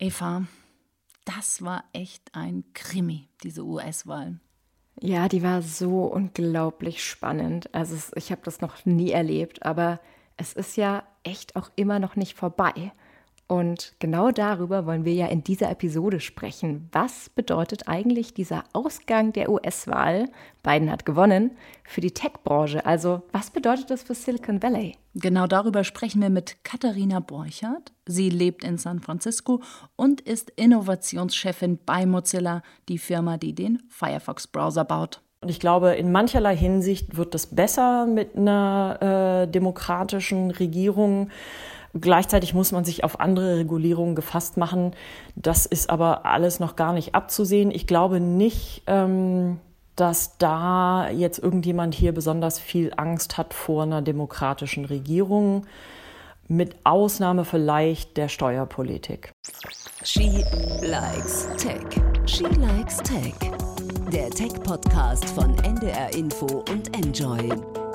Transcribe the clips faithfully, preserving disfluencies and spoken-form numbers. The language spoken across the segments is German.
Eva, das war echt ein Krimi, diese U S-Wahl. Ja, die war so unglaublich spannend. Also es, ich habe das noch nie erlebt, aber es ist ja echt auch immer noch nicht vorbei. Und genau darüber wollen wir ja in dieser Episode sprechen. Was bedeutet eigentlich dieser Ausgang der U S-Wahl, Biden hat gewonnen, für die Tech-Branche? Also was bedeutet das für Silicon Valley? Genau darüber sprechen wir mit Katharina Borchert. Sie lebt in San Francisco und ist Innovationschefin bei Mozilla, die Firma, die den Firefox-Browser baut. Und ich glaube, in mancherlei Hinsicht wird es besser mit einer äh, demokratischen Regierung. Gleichzeitig muss man sich auf andere Regulierungen gefasst machen. Das ist aber alles noch gar nicht abzusehen. Ich glaube nicht, ähm, dass da jetzt irgendjemand hier besonders viel Angst hat vor einer demokratischen Regierung, mit Ausnahme vielleicht der Steuerpolitik. She likes Tech. She likes Tech. Der Tech-Podcast von N D R Info und Enjoy.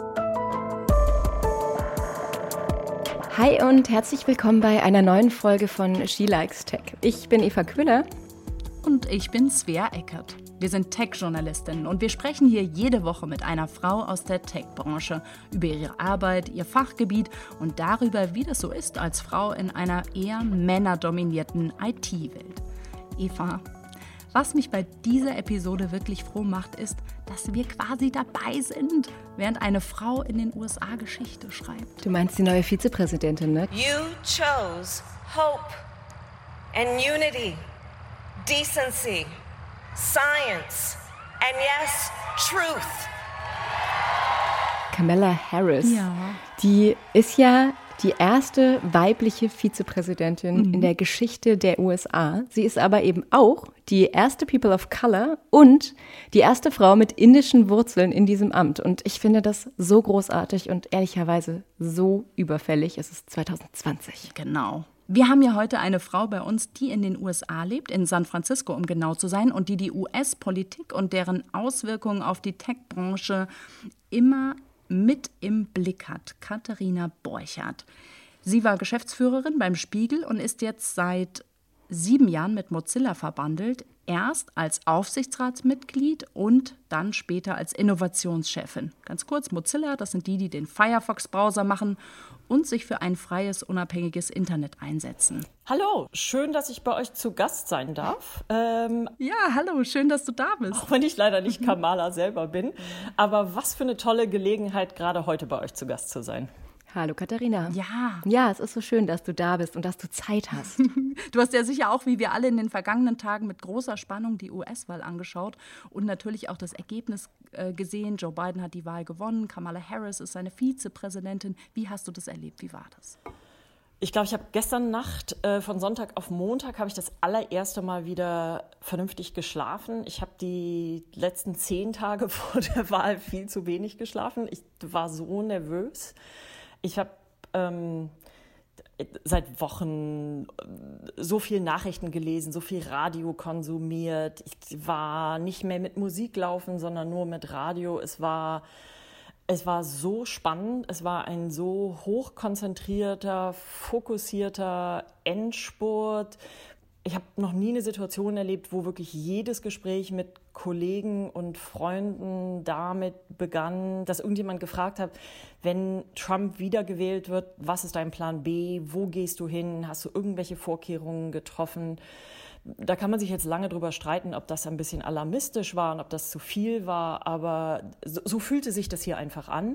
Hi und herzlich willkommen bei einer neuen Folge von She Likes Tech. Ich bin Eva Köhler. Und ich bin Svea Eckert. Wir sind Tech-Journalistinnen und wir sprechen hier jede Woche mit einer Frau aus der Tech-Branche über ihre Arbeit, ihr Fachgebiet und darüber, wie das so ist als Frau in einer eher männerdominierten I T-Welt. Eva, was mich bei dieser Episode wirklich froh macht, ist, dass wir quasi dabei sind, während eine Frau in den U S A Geschichte schreibt. Du meinst die neue Vizepräsidentin, ne? You chose hope and unity, decency, science and yes, truth. Kamala Harris, Ja. die ist ja die erste weibliche Vizepräsidentin mhm. in der Geschichte der U S A. Sie ist aber eben auch die erste People of Color und die erste Frau mit indischen Wurzeln in diesem Amt. Und ich finde das so großartig und ehrlicherweise so überfällig. Es ist zwanzig zwanzig. Genau. Wir haben ja heute eine Frau bei uns, die in den U S A lebt, in San Francisco, um genau zu sein, und die die U S-Politik und deren Auswirkungen auf die Tech-Branche immer mit im Blick hat. Katharina Borchert. Sie war Geschäftsführerin beim Spiegel und ist jetzt seit sieben Jahren mit Mozilla verbandelt. Erst als Aufsichtsratsmitglied und dann später als Innovationschefin. Ganz kurz, Mozilla, das sind die, die den Firefox-Browser machen und sich für ein freies, unabhängiges Internet einsetzen. Hallo, schön, dass ich bei euch zu Gast sein darf. Ähm, Ja, hallo, schön, dass du da bist. auch wenn ich leider nicht Kamala selber bin. Aber was für eine tolle Gelegenheit, gerade heute bei euch zu Gast zu sein. Hallo Katharina. Ja. Ja, es ist so schön, dass du da bist und dass du Zeit hast. Du hast ja sicher auch, wie wir alle in den vergangenen Tagen, mit großer Spannung die U S-Wahl angeschaut und natürlich auch das Ergebnis äh, gesehen. Joe Biden hat die Wahl gewonnen, Kamala Harris ist seine Vizepräsidentin. Wie hast du das erlebt? Wie war das? Ich glaube, ich habe gestern Nacht äh, von Sonntag auf Montag habe ich das allererste Mal wieder vernünftig geschlafen. Ich habe die letzten zehn Tage vor der Wahl viel zu wenig geschlafen. Ich war so nervös. Ich habe ähm, seit Wochen so viel Nachrichten gelesen, so viel Radio konsumiert. Ich war nicht mehr mit Musik laufen, sondern nur mit Radio. Es war, es war so spannend. Es war ein so hochkonzentrierter, fokussierter Endspurt. Ich habe noch nie eine Situation erlebt, wo wirklich jedes Gespräch mit Kollegen und Freunden damit begann, dass irgendjemand gefragt hat, wenn Trump wiedergewählt wird, was ist dein Plan B? Wo gehst du hin? Hast du irgendwelche Vorkehrungen getroffen? Da kann man sich jetzt lange drüber streiten, ob das ein bisschen alarmistisch war und ob das zu viel war, aber so, so fühlte sich das hier einfach an.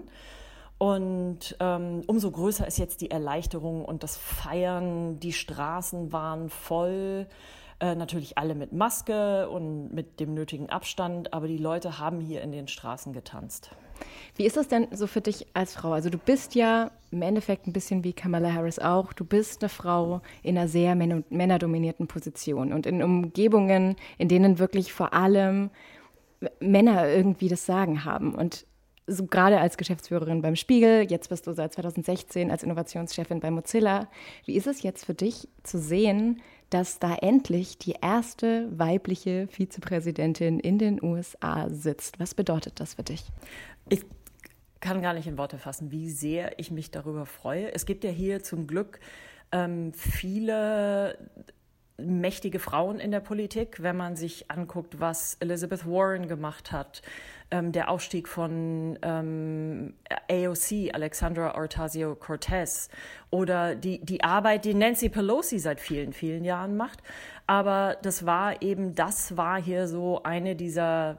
Und ähm, umso größer ist jetzt die Erleichterung und das Feiern. Die Straßen waren voll, äh, natürlich alle mit Maske und mit dem nötigen Abstand, aber die Leute haben hier in den Straßen getanzt. Wie ist das denn so für dich als Frau? Also du bist ja im Endeffekt ein bisschen wie Kamala Harris auch. Du bist eine Frau in einer sehr männer- männerdominierten Position und in Umgebungen, in denen wirklich vor allem Männer irgendwie das Sagen haben. Und so gerade als Geschäftsführerin beim Spiegel, jetzt bist du seit zwanzig sechzehn als Innovationschefin bei Mozilla. Wie ist es jetzt für dich zu sehen, dass da endlich die erste weibliche Vizepräsidentin in den U S A sitzt? Was bedeutet das für dich? Ich kann gar nicht in Worte fassen, wie sehr ich mich darüber freue. Es gibt ja hier zum Glück ähm, viele mächtige Frauen in der Politik, wenn man sich anguckt, was Elizabeth Warren gemacht hat, ähm, der Aufstieg von ähm, A O C, Alexandra Ocasio-Cortez, oder die, die Arbeit, die Nancy Pelosi seit vielen, vielen Jahren macht. Aber das war eben, das war hier so eine dieser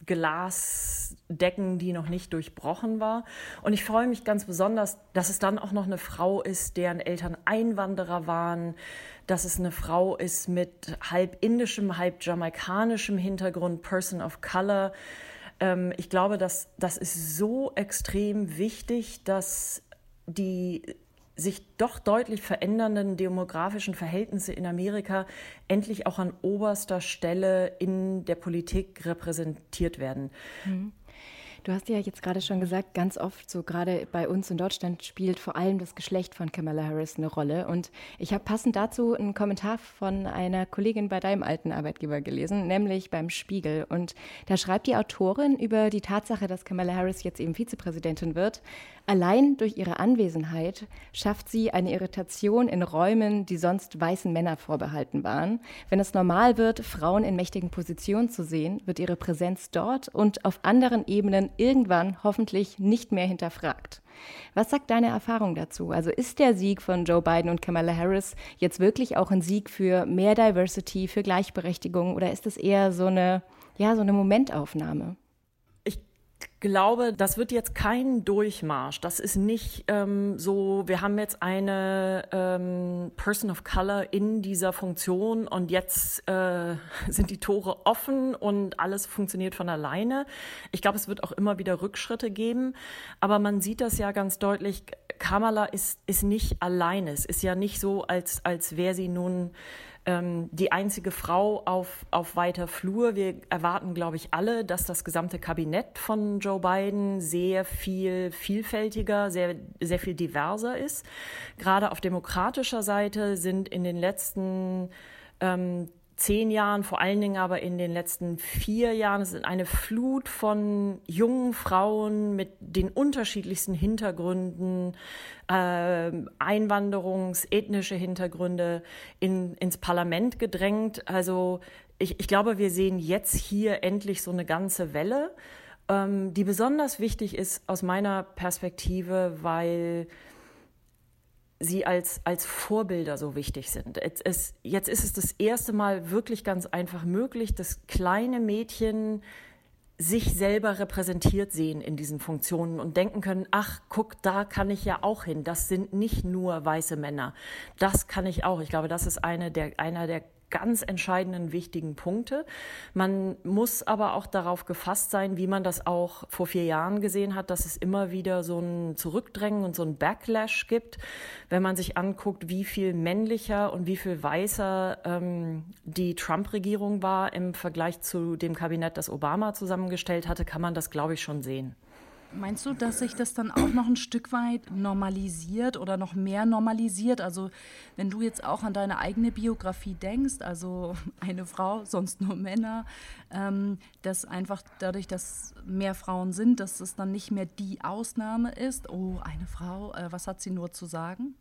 Glasdecken, die noch nicht durchbrochen war. Und ich freue mich ganz besonders, dass es dann auch noch eine Frau ist, deren Eltern Einwanderer waren, dass es eine Frau ist mit halb indischem, halb jamaikanischem Hintergrund, Person of Color. Ähm, ich glaube, dass das ist so extrem wichtig, dass die sich doch deutlich verändernden demografischen Verhältnisse in Amerika endlich auch an oberster Stelle in der Politik repräsentiert werden. Mhm. Du hast ja jetzt gerade schon gesagt, ganz oft, so gerade bei uns in Deutschland, spielt vor allem das Geschlecht von Kamala Harris eine Rolle. Und ich habe passend dazu einen Kommentar von einer Kollegin bei deinem alten Arbeitgeber gelesen, nämlich beim Spiegel. Und da schreibt die Autorin über die Tatsache, dass Kamala Harris jetzt eben Vizepräsidentin wird. Allein durch ihre Anwesenheit schafft sie eine Irritation in Räumen, die sonst weißen Männern vorbehalten waren. Wenn es normal wird, Frauen in mächtigen Positionen zu sehen, wird ihre Präsenz dort und auf anderen Ebenen irgendwann hoffentlich nicht mehr hinterfragt. Was sagt deine Erfahrung dazu? Also ist der Sieg von Joe Biden und Kamala Harris jetzt wirklich auch ein Sieg für mehr Diversity, für Gleichberechtigung, oder ist es eher so eine, ja, so eine Momentaufnahme? Ich glaube, das wird jetzt kein Durchmarsch. Das ist nicht ähm, so, wir haben jetzt eine ähm, Person of Color in dieser Funktion und jetzt äh, sind die Tore offen und alles funktioniert von alleine. Ich glaube, es wird auch immer wieder Rückschritte geben, aber man sieht das ja ganz deutlich, Kamala ist, ist nicht alleine. Es ist ja nicht so, als, als wäre sie nun ähm, die einzige Frau auf, auf weiter Flur. Wir erwarten, glaube ich, alle, dass das gesamte Kabinett von Joe Biden sehr viel vielfältiger, sehr, sehr viel diverser ist. Gerade auf demokratischer Seite sind in den letzten ähm, zehn Jahren, vor allen Dingen aber in den letzten vier Jahren, es ist eine Flut von jungen Frauen mit den unterschiedlichsten Hintergründen, äh, Einwanderungs-, ethnische Hintergründe in, ins Parlament gedrängt. Also ich, ich glaube, wir sehen jetzt hier endlich so eine ganze Welle, ähm, die besonders wichtig ist aus meiner Perspektive, weil sie als, als Vorbilder so wichtig sind. Es, es, jetzt ist es das erste Mal wirklich ganz einfach möglich, dass kleine Mädchen sich selber repräsentiert sehen in diesen Funktionen und denken können, ach, guck, da kann ich ja auch hin. Das sind nicht nur weiße Männer. Das kann ich auch. Ich glaube, das ist eine der, einer der ganz entscheidenden, wichtigen Punkte. Man muss aber auch darauf gefasst sein, wie man das auch vor vier Jahren gesehen hat, dass es immer wieder so ein Zurückdrängen und so ein Backlash gibt, wenn man sich anguckt, wie viel männlicher und wie viel weißer ähm, die Trump-Regierung war im Vergleich zu dem Kabinett, das Obama zusammengestellt hatte, kann man das, glaube ich, schon sehen. Meinst du, dass sich das dann auch noch ein Stück weit normalisiert oder noch mehr normalisiert? Also wenn du jetzt auch an deine eigene Biografie denkst, also eine Frau, sonst nur Männer, ähm, dass einfach dadurch, dass mehr Frauen sind, dass es dann nicht mehr die Ausnahme ist, oh, eine Frau, äh, was hat sie nur zu sagen?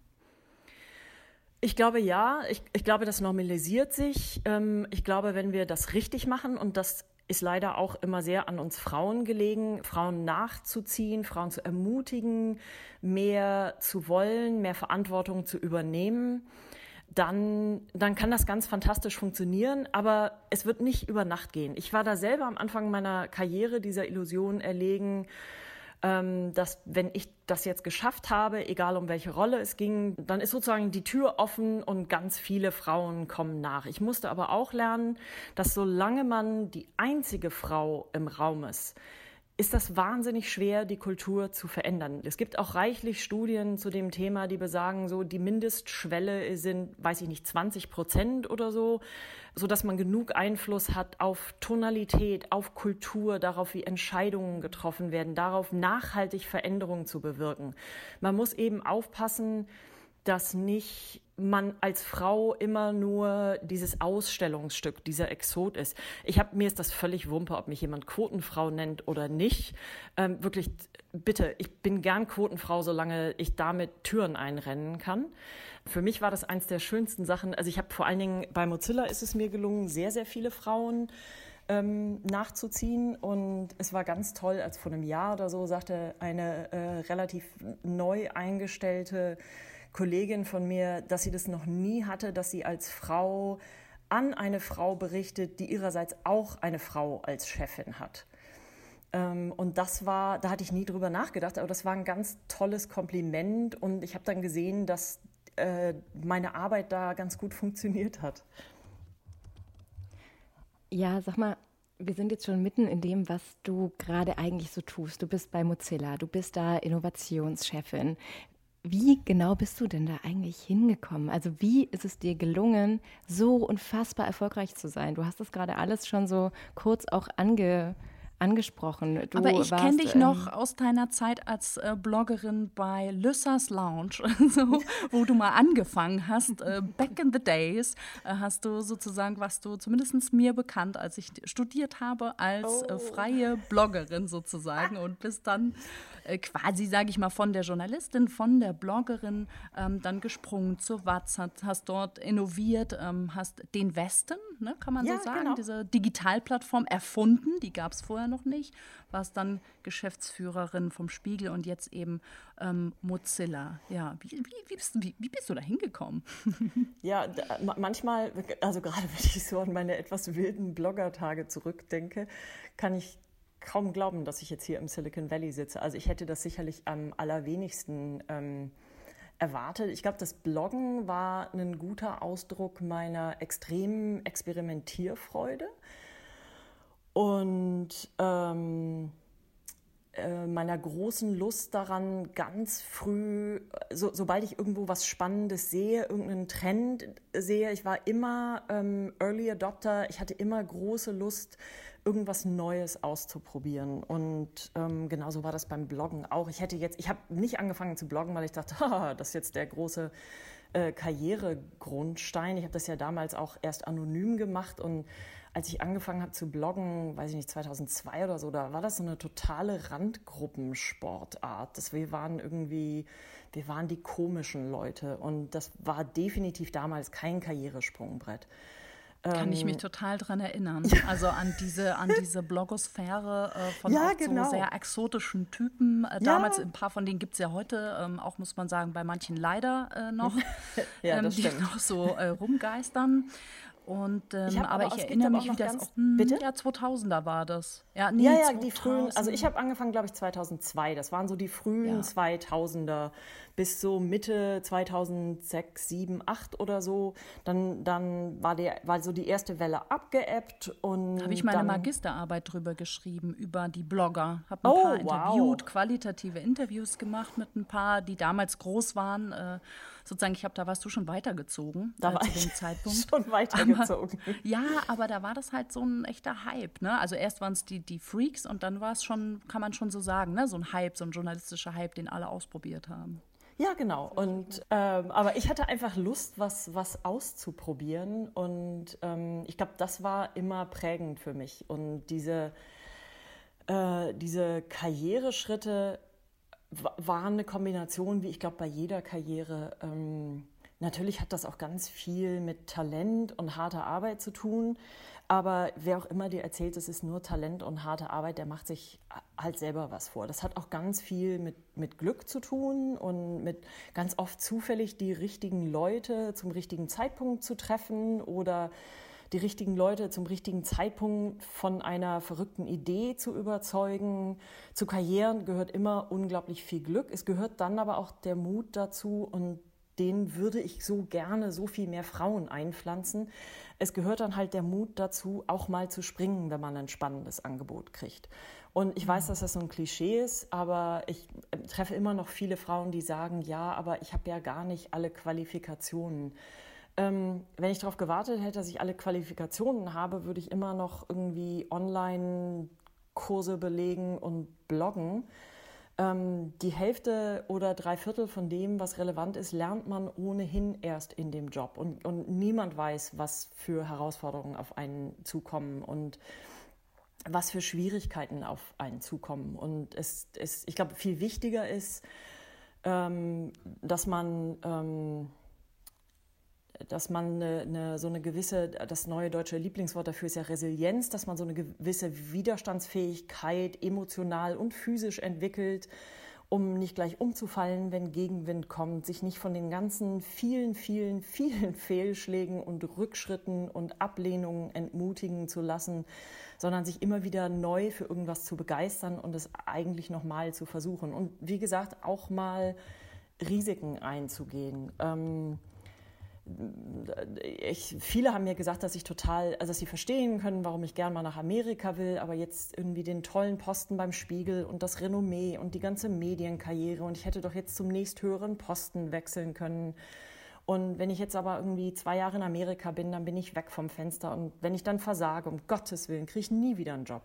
Ich glaube, ja. Ich, ich glaube, das normalisiert sich. Ähm, ich glaube, wenn wir das richtig machen, und das ist leider auch immer sehr an uns Frauen gelegen, Frauen nachzuziehen, Frauen zu ermutigen, mehr zu wollen, mehr Verantwortung zu übernehmen, dann, dann kann das ganz fantastisch funktionieren, aber es wird nicht über Nacht gehen. Ich war da selber am Anfang meiner Karriere dieser Illusion erlegen, dass wenn ich das jetzt geschafft habe, egal um welche Rolle es ging, dann ist sozusagen die Tür offen und ganz viele Frauen kommen nach. Ich musste aber auch lernen, dass solange man die einzige Frau im Raum ist, ist das wahnsinnig schwer, die Kultur zu verändern. Es gibt auch reichlich Studien zu dem Thema, die besagen, so die Mindestschwelle sind, weiß ich nicht, zwanzig Prozent oder so, sodass man genug Einfluss hat auf Tonalität, auf Kultur, darauf, wie Entscheidungen getroffen werden, darauf nachhaltig Veränderungen zu bewirken. Man muss eben aufpassen, dass nicht man als Frau immer nur dieses Ausstellungsstück, dieser Exot ist. Ich habe mir ist das völlig Wumpe, ob mich jemand Quotenfrau nennt oder nicht. Ähm, wirklich, bitte, ich bin gern Quotenfrau, solange ich damit Türen einrennen kann. Für mich war das eins der schönsten Sachen. Also ich habe vor allen Dingen bei Mozilla ist es mir gelungen, sehr, sehr viele Frauen ähm, nachzuziehen. Und es war ganz toll, als vor einem Jahr oder so sagte eine äh, relativ neu eingestellte Kollegin von mir, dass sie das noch nie hatte, dass sie als Frau an eine Frau berichtet, die ihrerseits auch eine Frau als Chefin hat. Ähm, und das war, da hatte ich nie drüber nachgedacht, aber das war ein ganz tolles Kompliment und ich habe dann gesehen, dass äh, meine Arbeit da ganz gut funktioniert hat. Ja, sag mal, wir sind jetzt schon mitten in dem, was du gerade eigentlich so tust. Du bist bei Mozilla, du bist da Innovationschefin. Wie genau bist du denn da eigentlich hingekommen? Also wie ist es dir gelungen, so unfassbar erfolgreich zu sein? Du hast das gerade alles schon so kurz auch ange, angesprochen. Du Aber ich warst, kenne dich ähm, noch aus deiner Zeit als äh, Bloggerin bei Lyssas Lounge, so, wo du mal angefangen hast. Äh, back in the days äh, hast du sozusagen, warst du zumindest mir bekannt, als ich studiert habe, als Oh. äh, freie Bloggerin sozusagen und bist dann äh, quasi, sage ich mal, von der Journalistin, von der Bloggerin ähm, dann gesprungen zur Watz, hast, hast dort innoviert, ähm, hast den Westen, ne, kann man Ja, so sagen, genau. diese Digitalplattform erfunden, die gab es vorher noch nicht, warst dann Geschäftsführerin vom Spiegel und jetzt eben ähm, Mozilla. Ja, wie, wie, wie, bist, wie, wie bist du da hingekommen? Ja, da, ma- manchmal, also gerade wenn ich so an meine etwas wilden Bloggertage zurückdenke, kann ich kaum glauben, dass ich jetzt hier im Silicon Valley sitze. Also ich hätte das sicherlich am allerwenigsten ähm, erwartet. Ich glaube, das Bloggen war ein guter Ausdruck meiner extremen Experimentierfreude und ähm, äh, meiner großen Lust daran, ganz früh, so, sobald ich irgendwo was Spannendes sehe, irgendeinen Trend sehe, ich war immer ähm, Early Adopter, ich hatte immer große Lust, irgendwas Neues auszuprobieren. Und ähm, genauso war das beim Bloggen auch. Ich hätte jetzt, ich habe nicht angefangen zu bloggen, weil ich dachte, haha, das ist jetzt der große äh, Karrieregrundstein. Ich habe das ja damals auch erst anonym gemacht und als ich angefangen habe zu bloggen, weiß ich nicht, zweitausendzwei oder so, da war das so eine totale Randgruppensportart. Das, wir waren irgendwie, wir waren die komischen Leute und das war definitiv damals kein Karrieresprungbrett. Kann ich mich total dran erinnern. Also an diese, an diese Blogosphäre äh, von Ja, auch genau. so sehr exotischen Typen. Äh, Ja. Damals, ein paar von denen gibt es ja heute, ähm, auch muss man sagen, bei manchen leider äh, noch, Ja, ähm, das die stimmt. noch so äh, rumgeistern. Und, ähm, Ich hab aber aber auch- ich es gibt erinnere aber mich, auch wie noch das ganz- auch, hm, Bitte? ja, zweitausender war das. Ja, nee, Ja, ja, zweitausend. die frühen, also ich habe angefangen, glaube ich, zweitausendzwei. Das waren so die frühen Ja. zweitausender bis so Mitte zweitausendsechs, sieben, acht oder so. Dann, dann war, der, war so die erste Welle abgeebbt. Und Habe ich meine dann, Magisterarbeit drüber geschrieben, über die Blogger. Habe ein Oh, paar wow. interviewt, qualitative Interviews gemacht mit ein paar, die damals groß waren. Äh, sozusagen, ich habe, da warst du schon weitergezogen Da äh, war zu ich dem Zeitpunkt. schon weitergezogen. Aber, ja, aber da war das halt so ein echter Hype. Ne? Also erst waren es die, die Freaks und dann war es schon, kann man schon so sagen, ne? So ein Hype, so ein journalistischer Hype, den alle ausprobiert haben. Ja, genau. Und ähm, aber ich hatte einfach Lust, was, was auszuprobieren. Und ähm, ich glaube, das war immer prägend für mich. Und diese, äh, diese Karriereschritte wa- waren eine Kombination, wie ich glaube, bei jeder Karriere. Ähm, natürlich hat das auch ganz viel mit Talent und harter Arbeit zu tun. Aber wer auch immer dir erzählt, es ist nur Talent und harte Arbeit, der macht sich halt selber was vor. Das hat auch ganz viel mit, mit Glück zu tun und mit ganz oft zufällig die richtigen Leute zum richtigen Zeitpunkt zu treffen oder die richtigen Leute zum richtigen Zeitpunkt von einer verrückten Idee zu überzeugen. Zu Karrieren gehört immer unglaublich viel Glück. Es gehört dann aber auch der Mut dazu und den würde ich so gerne so viel mehr Frauen einpflanzen. Es gehört dann halt der Mut dazu, auch mal zu springen, wenn man ein spannendes Angebot kriegt. Und ich weiß, dass das so ein Klischee ist, aber ich treffe immer noch viele Frauen, die sagen, ja, aber ich habe ja gar nicht alle Qualifikationen. Ähm, wenn ich darauf gewartet hätte, dass ich alle Qualifikationen habe, würde ich immer noch irgendwie Online-Kurse belegen und bloggen. ähm, die Hälfte oder drei Viertel von dem, was relevant ist, lernt man ohnehin erst in dem Job. Und, und niemand weiß, was für Herausforderungen auf einen zukommen und was für Schwierigkeiten auf einen zukommen. Und es, es, ich glaube, viel wichtiger ist, ähm, dass man... Ähm, dass man eine, eine, so eine gewisse, das neue deutsche Lieblingswort dafür ist ja Resilienz, dass man so eine gewisse Widerstandsfähigkeit emotional und physisch entwickelt, um nicht gleich umzufallen, wenn Gegenwind kommt, sich nicht von den ganzen vielen, vielen, vielen Fehlschlägen und Rückschritten und Ablehnungen entmutigen zu lassen, sondern sich immer wieder neu für irgendwas zu begeistern und es eigentlich nochmal zu versuchen. Und wie gesagt, auch mal Risiken einzugehen. Ähm, Ich, viele haben mir gesagt, dass ich total, also dass sie verstehen können, warum ich gern mal nach Amerika will, aber jetzt irgendwie den tollen Posten beim Spiegel und das Renommee und die ganze Medienkarriere und ich hätte doch jetzt zum nächsthöheren Posten wechseln können. Und wenn ich jetzt aber irgendwie zwei Jahre in Amerika bin, dann bin ich weg vom Fenster und wenn ich dann versage, um Gottes Willen, kriege ich nie wieder einen Job.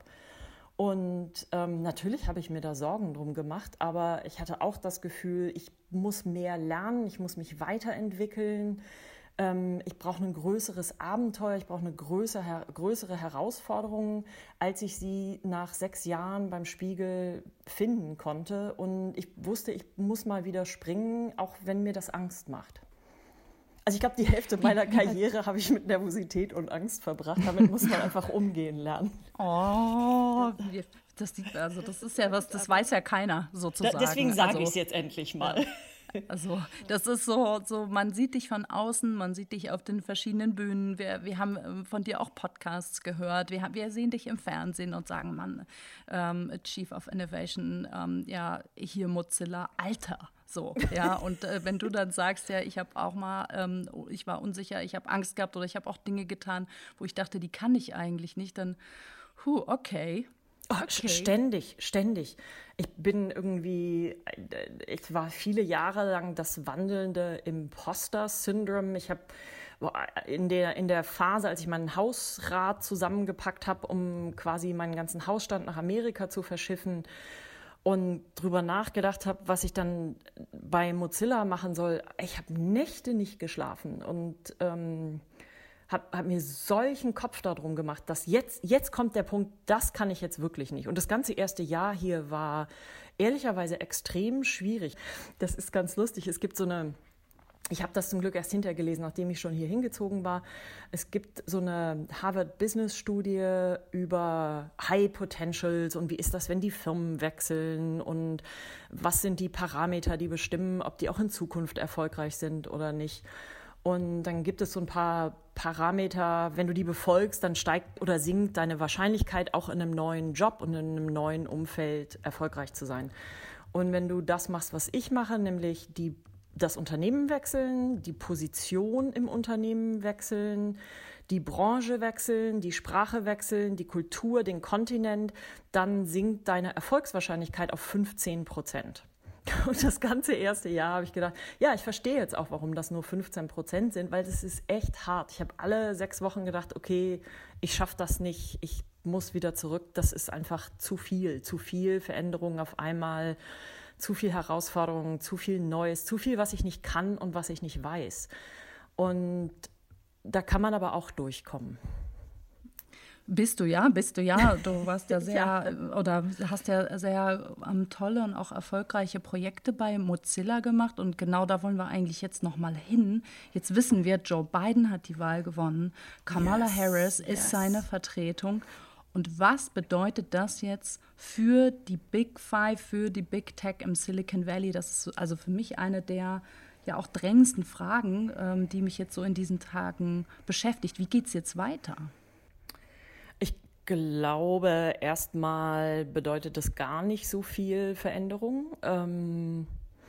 Und ähm, natürlich habe ich mir da Sorgen drum gemacht, aber ich hatte auch das Gefühl, ich muss mehr lernen, ich muss mich weiterentwickeln, ähm, ich brauche ein größeres Abenteuer, ich brauche eine größere, größere Herausforderung, als ich sie nach sechs Jahren beim Spiegel finden konnte. Und ich wusste, ich muss mal wieder springen, auch wenn mir das Angst macht. Also ich glaube, die Hälfte meiner Karriere habe ich mit Nervosität und Angst verbracht. Damit muss man einfach umgehen lernen. Oh, das, also das ist ja was, das weiß ja keiner sozusagen. Deswegen sage also, ich es jetzt endlich mal. Also das ist so, so, man sieht dich von außen, man sieht dich auf den verschiedenen Bühnen. Wir, wir haben von dir auch Podcasts gehört. Wir, wir sehen dich im Fernsehen und sagen, Mann, ähm, Chief of Innovation, ähm, ja, hier Mozilla, Alter. So, ja, und äh, wenn du dann sagst, ja, ich habe auch mal, ähm, ich war unsicher, ich habe Angst gehabt oder ich habe auch Dinge getan, wo ich dachte, die kann ich eigentlich nicht, dann, hu, okay. Oh, okay. Ständig, ständig. Ich bin irgendwie, ich war viele Jahre lang das wandelnde Imposter-Syndrom. Ich habe in der, in der Phase, als ich meinen Hausrat zusammengepackt habe, um quasi meinen ganzen Hausstand nach Amerika zu verschiffen, und drüber nachgedacht habe, was ich dann bei Mozilla machen soll. Ich habe Nächte nicht geschlafen und ähm, habe hab mir solchen Kopf darum gemacht, dass jetzt, jetzt kommt der Punkt, das kann ich jetzt wirklich nicht. Und das ganze erste Jahr hier war ehrlicherweise extrem schwierig. Das ist ganz lustig. Es gibt so eine... Ich habe das zum Glück erst hinterher gelesen, nachdem ich schon hier hingezogen war. Es gibt so eine Harvard-Business-Studie über High Potentials und wie ist das, wenn die Firmen wechseln und was sind die Parameter, die bestimmen, ob die auch in Zukunft erfolgreich sind oder nicht. Und dann gibt es so ein paar Parameter, wenn du die befolgst, dann steigt oder sinkt deine Wahrscheinlichkeit, auch in einem neuen Job und in einem neuen Umfeld erfolgreich zu sein. Und wenn du das machst, was ich mache, nämlich die das Unternehmen wechseln, die Position im Unternehmen wechseln, die Branche wechseln, die Sprache wechseln, die Kultur, den Kontinent, dann sinkt deine Erfolgswahrscheinlichkeit auf fünfzehn Prozent. Und das ganze erste Jahr habe ich gedacht, ja, ich verstehe jetzt auch, warum das nur fünfzehn Prozent sind, weil das ist echt hart. Ich habe alle sechs Wochen gedacht, okay, ich schaffe das nicht, ich muss wieder zurück. Das ist einfach zu viel, zu viel Veränderungen auf einmal. Zu viel Herausforderungen, zu viel Neues, zu viel, was ich nicht kann und was ich nicht weiß. Und da kann man aber auch durchkommen. Bist du ja, bist du ja. Du warst ja sehr, ja. oder hast ja sehr ähm, tolle und auch erfolgreiche Projekte bei Mozilla gemacht. Und genau da wollen wir eigentlich jetzt noch mal hin. Jetzt wissen wir, Joe Biden hat die Wahl gewonnen. Kamala yes, Harris ist yes. seine Vertretung. Und was bedeutet das jetzt für die Big Five, für die Big Tech im Silicon Valley? Das ist also für mich eine der ja auch drängendsten Fragen, ähm, die mich jetzt so in diesen Tagen beschäftigt. Wie geht's jetzt weiter? Ich glaube, erstmal bedeutet das gar nicht so viel Veränderung, ähm,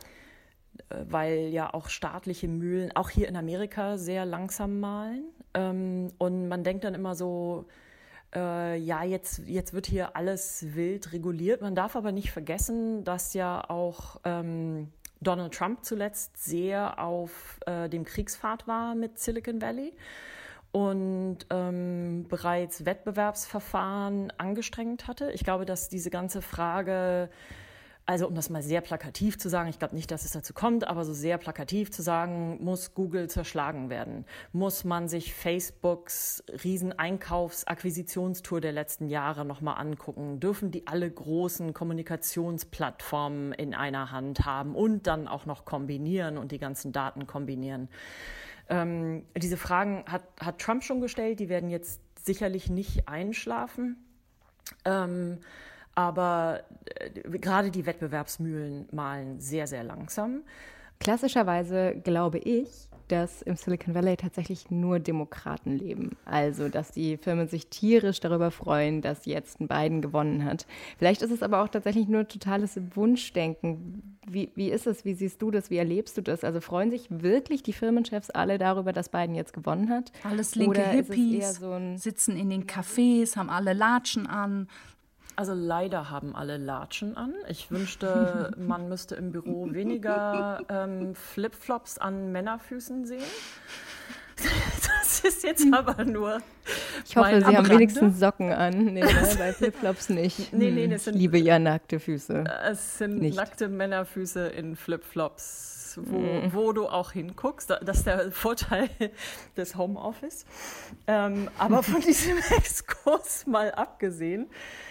weil ja auch staatliche Mühlen, auch hier in Amerika, sehr langsam mahlen. Ähm, und man denkt dann immer so, Äh, ja, jetzt, jetzt wird hier alles wild reguliert. Man darf aber nicht vergessen, dass ja auch ähm, Donald Trump zuletzt sehr auf äh, dem Kriegspfad war mit Silicon Valley und ähm, bereits Wettbewerbsverfahren angestrengt hatte. Ich glaube, dass diese ganze Frage Also um das mal sehr plakativ zu sagen, ich glaube nicht, dass es dazu kommt, aber so sehr plakativ zu sagen, muss Google zerschlagen werden? Muss man sich Facebooks Riesen-Einkaufs-Akquisitionstour der letzten Jahre nochmal angucken? Dürfen die alle großen Kommunikationsplattformen in einer Hand haben und dann auch noch kombinieren und die ganzen Daten kombinieren? Ähm, diese Fragen hat, hat Trump schon gestellt, die werden jetzt sicherlich nicht einschlafen. Ähm, Aber äh, gerade die Wettbewerbsmühlen mahlen sehr, sehr langsam. Klassischerweise glaube ich, dass im Silicon Valley tatsächlich nur Demokraten leben. Also, dass die Firmen sich tierisch darüber freuen, dass jetzt ein Biden gewonnen hat. Vielleicht ist es aber auch tatsächlich nur totales Wunschdenken. Wie, wie ist es? Wie siehst du das? Wie erlebst du das? Also freuen sich wirklich die Firmenchefs alle darüber, dass Biden jetzt gewonnen hat? Alles linke Oder ist es Hippies, eher so ein sitzen in den Cafés, haben alle Latschen an. Also leider haben alle Latschen an. Ich wünschte, man müsste im Büro weniger ähm, Flipflops an Männerfüßen sehen. Das ist jetzt aber nur. Ich hoffe, mein Sie haben Rande. wenigstens Socken an. Nee, ne, bei Flipflops nicht. Nee, nee, Hm, das ich sind- liebe ja nackte Füße. Es sind Nicht. nackte Männerfüße in Flipflops, wo, mm. wo du auch hinguckst. Das ist der Vorteil des Homeoffice. Ähm, aber von diesem Exkurs mal abgesehen.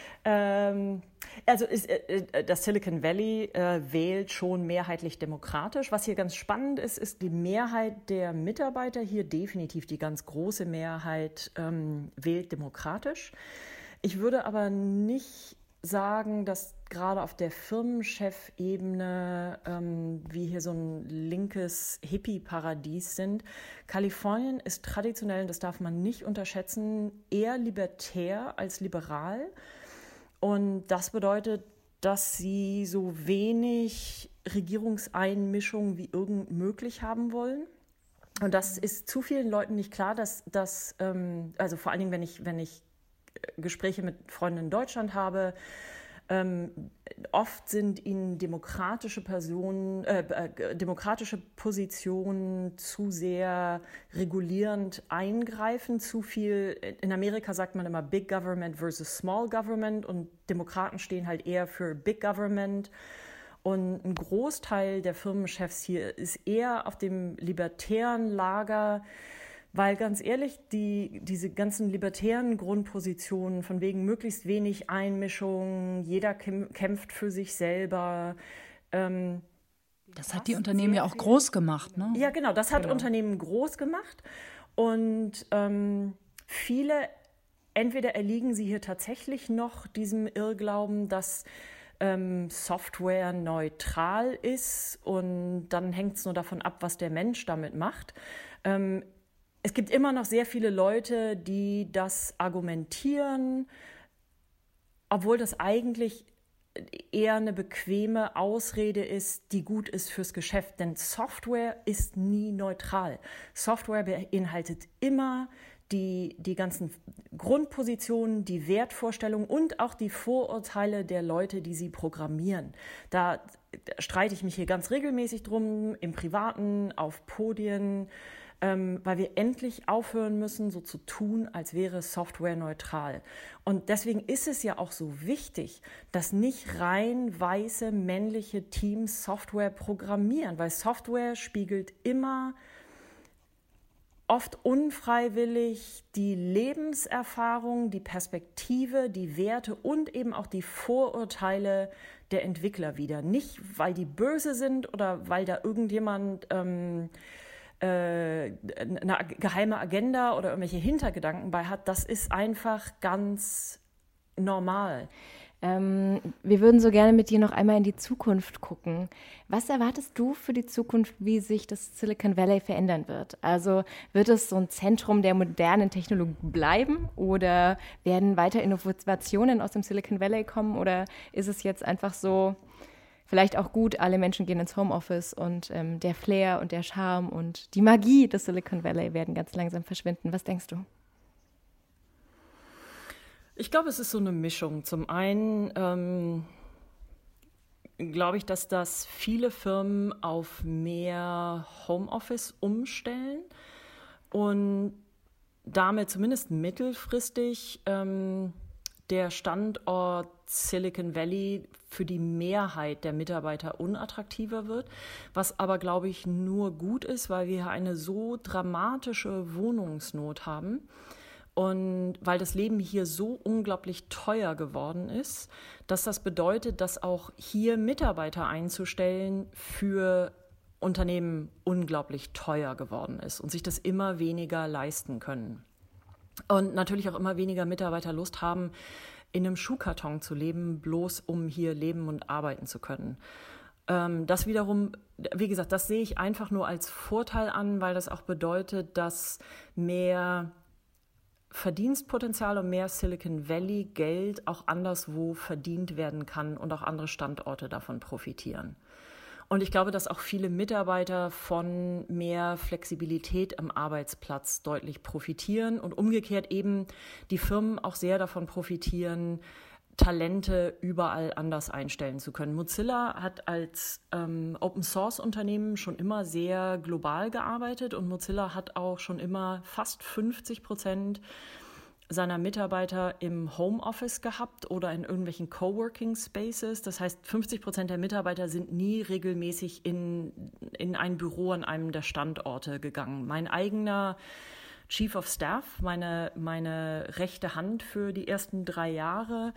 Ähm, also ist, äh, das Silicon Valley äh, wählt schon mehrheitlich demokratisch. Was hier ganz spannend ist, ist die Mehrheit der Mitarbeiter hier, definitiv die ganz große Mehrheit, ähm, wählt demokratisch. Ich würde aber nicht sagen, dass gerade auf der Firmenchefebene ähm, wir hier so ein linkes Hippie-Paradies sind. Kalifornien ist traditionell, das darf man nicht unterschätzen, eher libertär als liberal. Und das bedeutet, dass sie so wenig Regierungseinmischung wie irgend möglich haben wollen. Und das ist zu vielen Leuten nicht klar, dass das, ähm, also vor allen Dingen, wenn ich, wenn ich Gespräche mit Freunden in Deutschland habe, ähm, oft sind ihnen demokratische Personen, äh, äh, demokratische Positionen zu sehr regulierend eingreifen, zu viel. In Amerika sagt man immer Big Government versus Small Government und Demokraten stehen halt eher für Big Government. Und ein Großteil der Firmenchefs hier ist eher auf dem libertären Lager, weil ganz ehrlich, die, diese ganzen libertären Grundpositionen von wegen möglichst wenig Einmischung, jeder kämpft für sich selber. Ähm, das hat die Unternehmen ja auch groß gemacht, ne? Ja, genau, das hat Genau. Unternehmen groß gemacht. Und ähm, viele, entweder erliegen sie hier tatsächlich noch diesem Irrglauben, dass ähm, Software neutral ist und dann hängt es nur davon ab, was der Mensch damit macht. Ähm, Es gibt immer noch sehr viele Leute, die das argumentieren, obwohl das eigentlich eher eine bequeme Ausrede ist, die gut ist fürs Geschäft. Denn Software ist nie neutral. Software beinhaltet immer die, die ganzen Grundpositionen, die Wertvorstellungen und auch die Vorurteile der Leute, die sie programmieren. Da streite ich mich hier ganz regelmäßig drum, im Privaten, auf Podien, Ähm, weil wir endlich aufhören müssen, so zu tun, als wäre Software neutral. Und deswegen ist es ja auch so wichtig, dass nicht rein weiße männliche Teams Software programmieren, weil Software spiegelt immer oft unfreiwillig die Lebenserfahrung, die Perspektive, die Werte und eben auch die Vorurteile der Entwickler wider. Nicht, weil die böse sind oder weil da irgendjemand ähm, eine geheime Agenda oder irgendwelche Hintergedanken bei hat, das ist einfach ganz normal. Ähm, wir würden so gerne mit dir noch einmal in die Zukunft gucken. Was erwartest du für die Zukunft, wie sich das Silicon Valley verändern wird? Also wird es so ein Zentrum der modernen Technologie bleiben oder werden weiter Innovationen aus dem Silicon Valley kommen oder ist es jetzt einfach so, vielleicht auch gut, alle Menschen gehen ins Homeoffice und ähm, der Flair und der Charme und die Magie des Silicon Valley werden ganz langsam verschwinden. Was denkst du? Ich glaube, es ist so eine Mischung. Zum einen ähm, glaube ich, dass das viele Firmen auf mehr Homeoffice umstellen und damit zumindest mittelfristig ähm, der Standort Silicon Valley für die Mehrheit der Mitarbeiter unattraktiver wird, was aber, glaube ich, nur gut ist, weil wir eine so dramatische Wohnungsnot haben und weil das Leben hier so unglaublich teuer geworden ist, dass das bedeutet, dass auch hier Mitarbeiter einzustellen für Unternehmen unglaublich teuer geworden ist und sich das immer weniger leisten können. Und natürlich auch immer weniger Mitarbeiter Lust haben, in einem Schuhkarton zu leben, bloß um hier leben und arbeiten zu können. Ähm, das wiederum, wie gesagt, das sehe ich einfach nur als Vorteil an, weil das auch bedeutet, dass mehr Verdienstpotenzial und mehr Silicon Valley Geld auch anderswo verdient werden kann und auch andere Standorte davon profitieren. Und ich glaube, dass auch viele Mitarbeiter von mehr Flexibilität am Arbeitsplatz deutlich profitieren und umgekehrt eben die Firmen auch sehr davon profitieren, Talente überall anders einstellen zu können. Mozilla hat als ähm, Open-Source-Unternehmen schon immer sehr global gearbeitet und Mozilla hat auch schon immer fast fünfzig Prozent seiner Mitarbeiter im Homeoffice gehabt oder in irgendwelchen Coworking Spaces. Das heißt, fünfzig Prozent der Mitarbeiter sind nie regelmäßig in, in ein Büro an einem der Standorte gegangen. Mein eigener Chief of Staff, meine, meine rechte Hand für die ersten drei Jahre,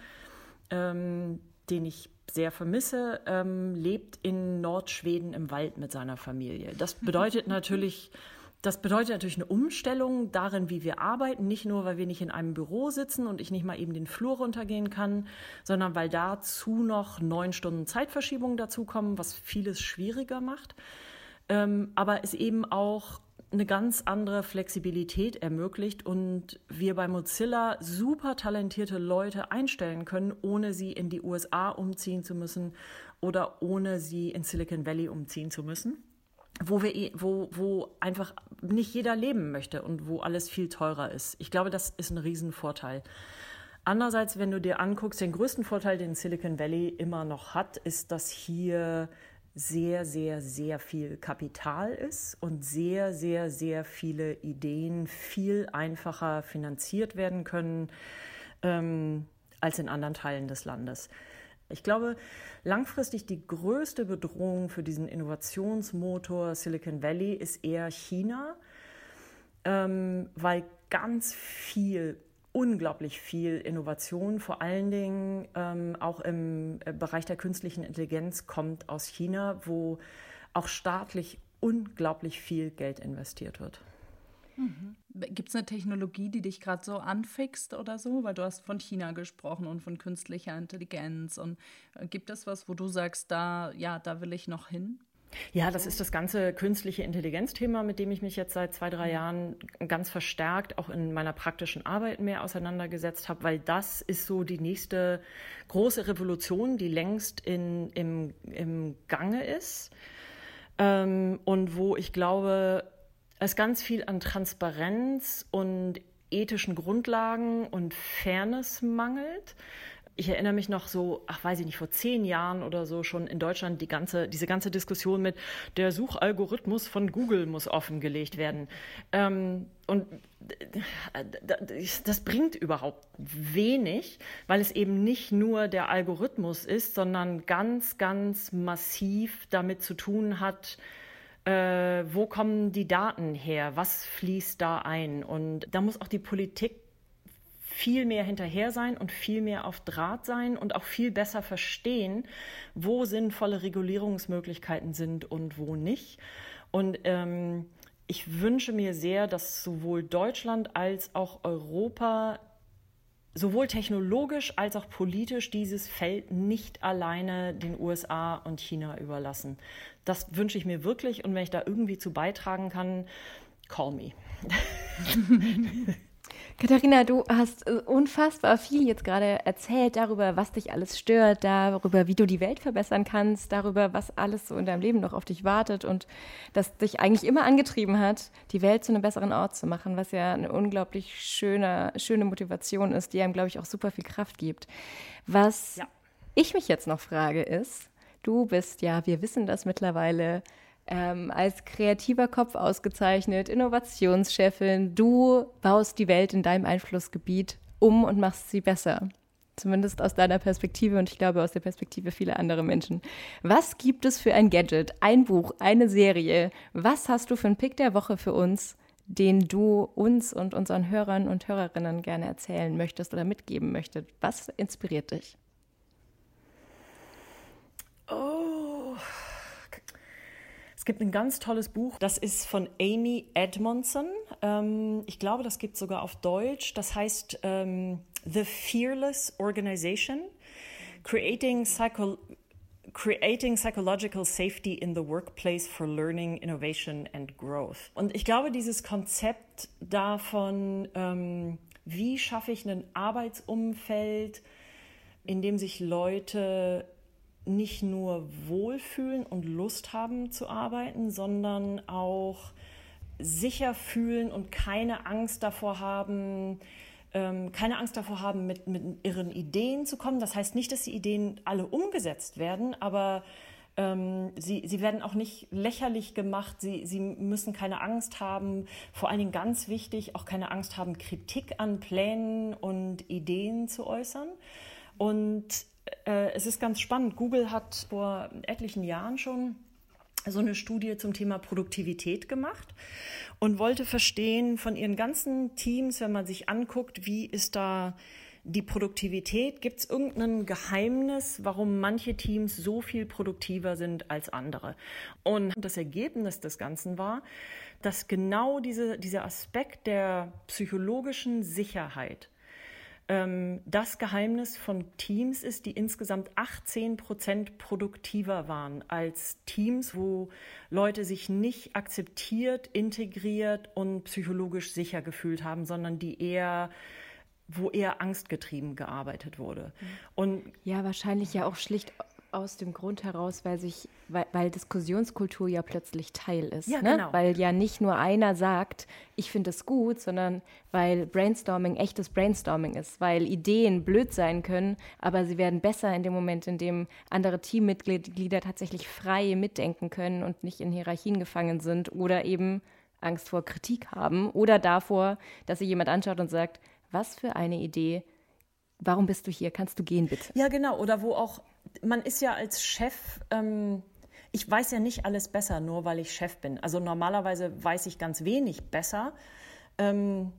ähm, den ich sehr vermisse, ähm, lebt in Nordschweden im Wald mit seiner Familie. Das bedeutet natürlich... Das bedeutet natürlich eine Umstellung darin, wie wir arbeiten, nicht nur, weil wir nicht in einem Büro sitzen und ich nicht mal eben den Flur runtergehen kann, sondern weil dazu noch neun Stunden Zeitverschiebung dazukommen, was vieles schwieriger macht, ähm, aber es eben auch eine ganz andere Flexibilität ermöglicht und wir bei Mozilla super talentierte Leute einstellen können, ohne sie in die U S A umziehen zu müssen oder ohne sie in Silicon Valley umziehen zu müssen. Wo wir, wo, wo einfach nicht jeder leben möchte und wo alles viel teurer ist. Ich glaube, das ist ein Riesenvorteil. Andererseits, wenn du dir anguckst, den größten Vorteil, den Silicon Valley immer noch hat, ist, dass hier sehr, sehr, sehr viel Kapital ist und sehr, sehr, sehr viele Ideen viel einfacher finanziert werden können ähm, als in anderen Teilen des Landes. Ich glaube, langfristig die größte Bedrohung für diesen Innovationsmotor Silicon Valley ist eher China, ähm, weil ganz viel, unglaublich viel Innovation, vor allen Dingen ähm, auch im Bereich der künstlichen Intelligenz, kommt aus China, wo auch staatlich unglaublich viel Geld investiert wird. Mhm. Gibt es eine Technologie, die dich gerade so anfixt oder so? Weil du hast von China gesprochen und von künstlicher Intelligenz. Und gibt es was, wo du sagst, da, ja, da will ich noch hin? Ja, das ist das ganze künstliche Intelligenz-Thema, mit dem ich mich jetzt seit zwei, drei Jahren ganz verstärkt auch in meiner praktischen Arbeit mehr auseinandergesetzt habe, weil das ist so die nächste große Revolution, die längst in, im, im Gange ist ähm, und wo ich glaube, es ganz viel an Transparenz und ethischen Grundlagen und Fairness mangelt. Ich erinnere mich noch so, ach weiß ich nicht, vor zehn Jahren oder so schon in Deutschland die ganze, diese ganze Diskussion mit der Suchalgorithmus von Google muss offengelegt werden. Ähm, und das bringt überhaupt wenig, weil es eben nicht nur der Algorithmus ist, sondern ganz, ganz massiv damit zu tun hat, Äh, wo kommen die Daten her? Was fließt da ein? Und da muss auch die Politik viel mehr hinterher sein und viel mehr auf Draht sein und auch viel besser verstehen, wo sinnvolle Regulierungsmöglichkeiten sind und wo nicht. Und ähm, ich wünsche mir sehr, dass sowohl Deutschland als auch Europa sowohl technologisch als auch politisch dieses Feld nicht alleine den U S A und China überlassen. Das wünsche ich mir wirklich und wenn ich da irgendwie zu beitragen kann, call me. Katharina, du hast unfassbar viel jetzt gerade erzählt darüber, was dich alles stört, darüber, wie du die Welt verbessern kannst, darüber, was alles so in deinem Leben noch auf dich wartet und das dich eigentlich immer angetrieben hat, die Welt zu einem besseren Ort zu machen, was ja eine unglaublich schöne, schöne Motivation ist, die einem, glaube ich, auch super viel Kraft gibt. Was ja. ich mich jetzt noch frage ist, du bist ja, wir wissen das mittlerweile, Ähm, als kreativer Kopf ausgezeichnet, Innovationschefin. Du baust die Welt in deinem Einflussgebiet um und machst sie besser. Zumindest aus deiner Perspektive und ich glaube aus der Perspektive vieler anderer Menschen. Was gibt es für ein Gadget, ein Buch, eine Serie? Was hast du für einen Pick der Woche für uns, den du uns und unseren Hörern und Hörerinnen gerne erzählen möchtest oder mitgeben möchtest? Was inspiriert dich? Oh, es gibt ein ganz tolles Buch, das ist von Amy Edmondson. Ähm, ich glaube, das gibt es sogar auf Deutsch. Das heißt ähm, The Fearless Organization, Creating, Psycho- Creating Psychological Safety in the Workplace for Learning, Innovation and Growth. Und ich glaube, dieses Konzept davon, ähm, wie schaffe ich ein Arbeitsumfeld, in dem sich Leute nicht nur wohlfühlen und Lust haben zu arbeiten, sondern auch sicher fühlen und keine Angst davor haben, ähm, keine Angst davor haben, mit, mit ihren Ideen zu kommen. Das heißt nicht, dass die Ideen alle umgesetzt werden, aber ähm, sie, sie werden auch nicht lächerlich gemacht. Sie, sie müssen keine Angst haben, vor allen Dingen ganz wichtig, auch keine Angst haben, Kritik an Plänen und Ideen zu äußern. Und es ist ganz spannend. Google hat vor etlichen Jahren schon so eine Studie zum Thema Produktivität gemacht und wollte verstehen von ihren ganzen Teams, wenn man sich anguckt, wie ist da die Produktivität, gibt es irgendein Geheimnis, warum manche Teams so viel produktiver sind als andere? Und das Ergebnis des Ganzen war, dass genau diese, dieser Aspekt der psychologischen Sicherheit das Geheimnis von Teams ist, die insgesamt achtzehn Prozent produktiver waren als Teams, wo Leute sich nicht akzeptiert, integriert und psychologisch sicher gefühlt haben, sondern die eher, wo eher angstgetrieben gearbeitet wurde. Und ja, wahrscheinlich ja auch schlicht aus dem Grund heraus, weil sich, weil, weil Diskussionskultur ja plötzlich Teil ist. Ja, ne? genau. Weil ja nicht nur einer sagt, ich finde es gut, sondern weil Brainstorming echtes Brainstorming ist, weil Ideen blöd sein können, aber sie werden besser in dem Moment, in dem andere Teammitglieder tatsächlich frei mitdenken können und nicht in Hierarchien gefangen sind oder eben Angst vor Kritik haben oder davor, dass sich jemand anschaut und sagt, was für eine Idee, warum bist du hier, kannst du gehen bitte? Ja, genau, oder wo auch man ist ja als Chef, ähm, ich weiß ja nicht alles besser, nur weil ich Chef bin. Also normalerweise weiß ich ganz wenig besser, ähm,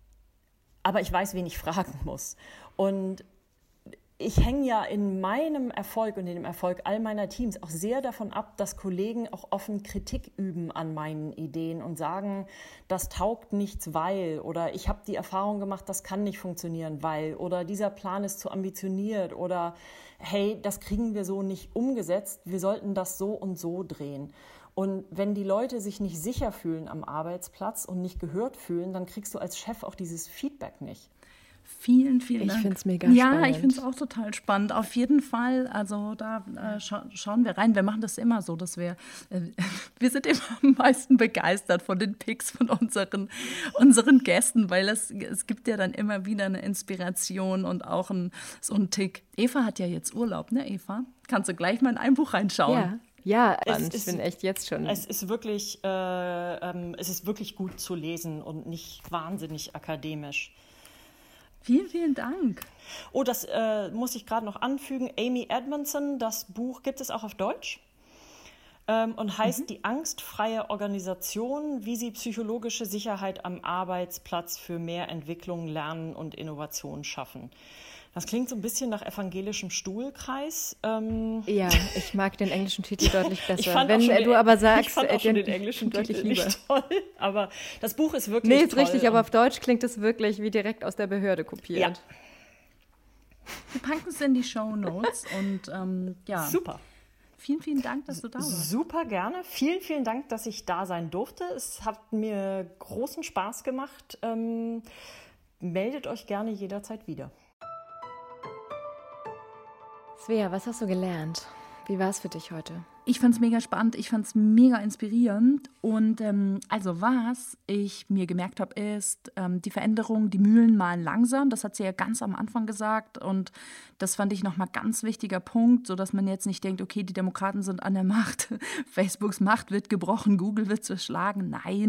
aber ich weiß, wen ich fragen muss. Und ich hänge ja in meinem Erfolg und in dem Erfolg all meiner Teams auch sehr davon ab, dass Kollegen auch offen Kritik üben an meinen Ideen und sagen, das taugt nichts, weil, oder ich habe die Erfahrung gemacht, das kann nicht funktionieren, weil, oder dieser Plan ist zu ambitioniert, oder hey, das kriegen wir so nicht umgesetzt, wir sollten das so und so drehen. Und wenn die Leute sich nicht sicher fühlen am Arbeitsplatz und nicht gehört fühlen, dann kriegst du als Chef auch dieses Feedback nicht. Vielen, vielen Dank. Ich finde es mega ja, spannend. Ja, ich finde es auch total spannend. Auf jeden Fall, also da äh, scha- schauen wir rein. Wir machen das immer so, dass wir, äh, wir sind immer am meisten begeistert von den Picks von unseren, unseren Gästen, weil es, es gibt ja dann immer wieder eine Inspiration und auch ein, so einen Tick. Eva hat ja jetzt Urlaub, ne Eva? Kannst du gleich mal in ein Buch reinschauen? Ja. Ja, Es ich ist- bin echt jetzt schon. Es ist wirklich, äh, ähm, es ist wirklich gut zu lesen und nicht wahnsinnig akademisch. Vielen, vielen Dank. Oh, das äh, muss ich gerade noch anfügen. Amy Edmondson, das Buch gibt es auch auf Deutsch ähm, und heißt Die angstfreie Organisation, wie sie psychologische Sicherheit am Arbeitsplatz für mehr Entwicklung, Lernen und Innovation schaffen. Das klingt so ein bisschen nach evangelischem Stuhlkreis. Ähm, Ja, ich mag den englischen Titel deutlich besser. ich fand Wenn auch schon äh, du den, aber sagst, ich fand äh, auch schon den englischen deutlich Titel lieber. nicht toll, aber das Buch ist wirklich Nee, ist toll. richtig, aber und- auf Deutsch klingt es wirklich wie direkt aus der Behörde kopiert. Ja. Wir packen es in die Shownotes und ähm, ja, Super. vielen, vielen Dank, dass du da warst. Super gerne. Vielen, vielen Dank, dass ich da sein durfte. Es hat mir großen Spaß gemacht. Ähm, meldet euch gerne jederzeit wieder. Svea, was hast du gelernt? Wie war es für dich heute? Ich fand es mega spannend, ich fand es mega inspirierend und ähm, also was ich mir gemerkt habe, ist ähm, die Veränderung, die Mühlen malen langsam, das hat sie ja ganz am Anfang gesagt und das fand ich nochmal ganz wichtiger Punkt, sodass man jetzt nicht denkt, okay, die Demokraten sind an der Macht, Facebooks Macht wird gebrochen, Google wird zerschlagen, nein,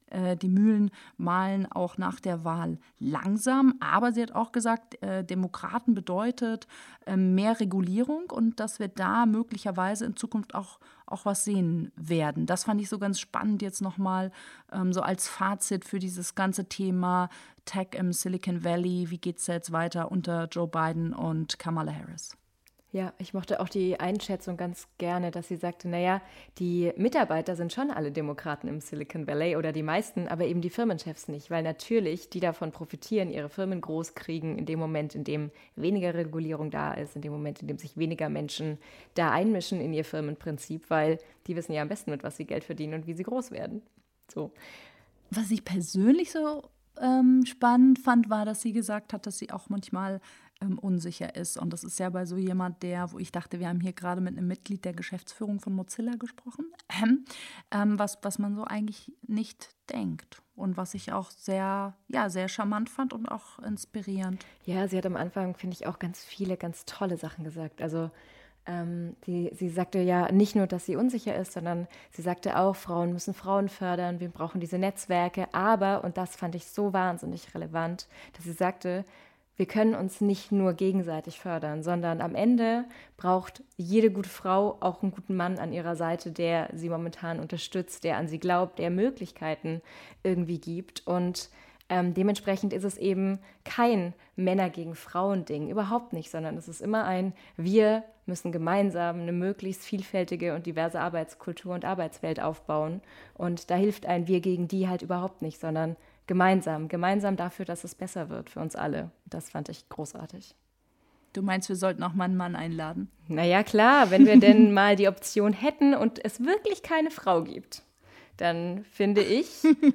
äh, die Mühlen mahlen auch nach der Wahl langsam. Aber sie hat auch gesagt, äh, Demokraten bedeutet äh, mehr Regulierung und dass wir da möglicherweise in Zukunft auch, auch was sehen werden. Das fand ich so ganz spannend jetzt nochmal ähm, so als Fazit für dieses ganze Thema Tech im Silicon Valley. Wie geht es jetzt weiter unter Joe Biden und Kamala Harris? Ja, ich mochte auch die Einschätzung ganz gerne, dass sie sagte, naja, die Mitarbeiter sind schon alle Demokraten im Silicon Valley oder die meisten, aber eben die Firmenchefs nicht, weil natürlich die davon profitieren, ihre Firmen groß kriegen in dem Moment, in dem weniger Regulierung da ist, in dem Moment, in dem sich weniger Menschen da einmischen in ihr Firmenprinzip, weil die wissen ja am besten, mit was sie Geld verdienen und wie sie groß werden. So. Was ich persönlich so ähm, spannend fand, war, dass sie gesagt hat, dass sie auch manchmal ähm, unsicher ist. Und das ist ja bei so jemand, der, wo ich dachte, wir haben hier gerade mit einem Mitglied der Geschäftsführung von Mozilla gesprochen, ähm, ähm, was, was man so eigentlich nicht denkt. Und was ich auch sehr, ja, sehr charmant fand und auch inspirierend. Ja, sie hat am Anfang, finde ich, auch ganz viele, ganz tolle Sachen gesagt. Also ähm, die, sie sagte ja nicht nur, dass sie unsicher ist, sondern sie sagte auch, Frauen müssen Frauen fördern, wir brauchen diese Netzwerke. Aber, und das fand ich so wahnsinnig relevant, dass sie sagte, wir können uns nicht nur gegenseitig fördern, sondern am Ende braucht jede gute Frau auch einen guten Mann an ihrer Seite, der sie momentan unterstützt, der an sie glaubt, der Möglichkeiten irgendwie gibt. Und ähm, dementsprechend ist es eben kein Männer gegen Frauen-Ding, überhaupt nicht, sondern es ist immer ein, wir müssen gemeinsam eine möglichst vielfältige und diverse Arbeitskultur und Arbeitswelt aufbauen. Und da hilft ein Wir gegen die halt überhaupt nicht, sondern gemeinsam, gemeinsam dafür, dass es besser wird für uns alle. Das fand ich großartig. Du meinst, wir sollten auch mal einen Mann einladen? Naja, klar, wenn wir denn mal die Option hätten und es wirklich keine Frau gibt, dann finde ich,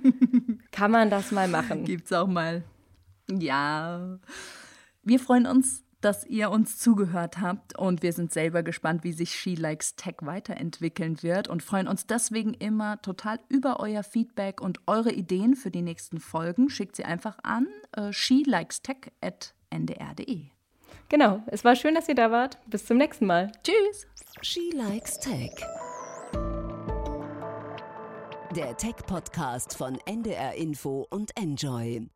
kann man das mal machen. Gibt's auch mal. Ja. Wir freuen uns, dass ihr uns zugehört habt und wir sind selber gespannt, wie sich She Likes Tech weiterentwickeln wird und freuen uns deswegen immer total über euer Feedback und eure Ideen für die nächsten Folgen. Schickt sie einfach an äh, she likes tech at n d r punkt d e. Genau, es war schön, dass ihr da wart. Bis zum nächsten Mal. Tschüss. She Likes Tech. Der Tech-Podcast von N D R Info und Enjoy.